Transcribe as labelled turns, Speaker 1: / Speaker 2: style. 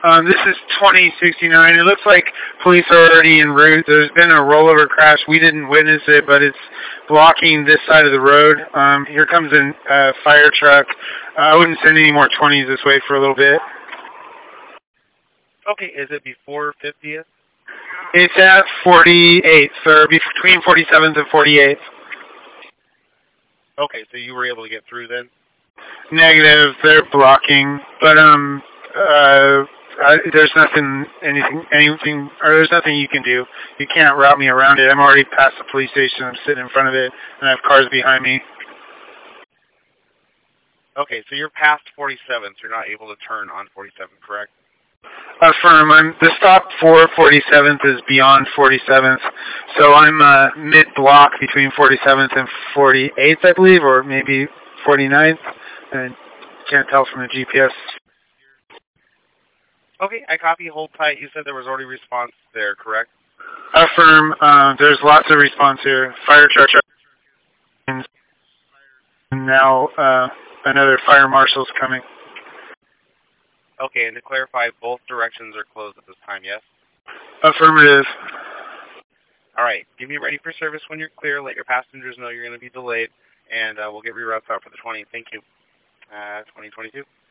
Speaker 1: This is 2069. It looks like police are already en route. There's been a rollover crash. We didn't witness it, but it's blocking this side of the road. Here comes a fire truck. I wouldn't send any more 20s this way for a little bit.
Speaker 2: Okay, is it before 50th?
Speaker 1: It's at 48th, sir, between 47th and 48th.
Speaker 2: Okay, so you were able to get through then?
Speaker 1: Negative, they're blocking, but there's anything, or there's nothing you can do. You can't route me around it. I'm already past the police station. I'm sitting in front of it, and I have cars behind me.
Speaker 2: Okay, so you're past 47th. So you're not able to turn on 47th, correct?
Speaker 1: Affirm. The stop for 47th is beyond 47th, so I'm mid-block between 47th and 48th, I believe, or maybe 49th. I can't tell from the GPS.
Speaker 2: Okay, I copy. Hold tight. You said there was already response there, correct?
Speaker 1: Affirm. There's lots of response here. Fire truck. And now another fire marshal's coming.
Speaker 2: Okay, and to clarify, both directions are closed at this time, yes?
Speaker 1: Affirmative.
Speaker 2: All right, give me ready for service when you're clear. Let your passengers know you're going to be delayed, and we'll get reroutes out for the 20. Thank you. 2022.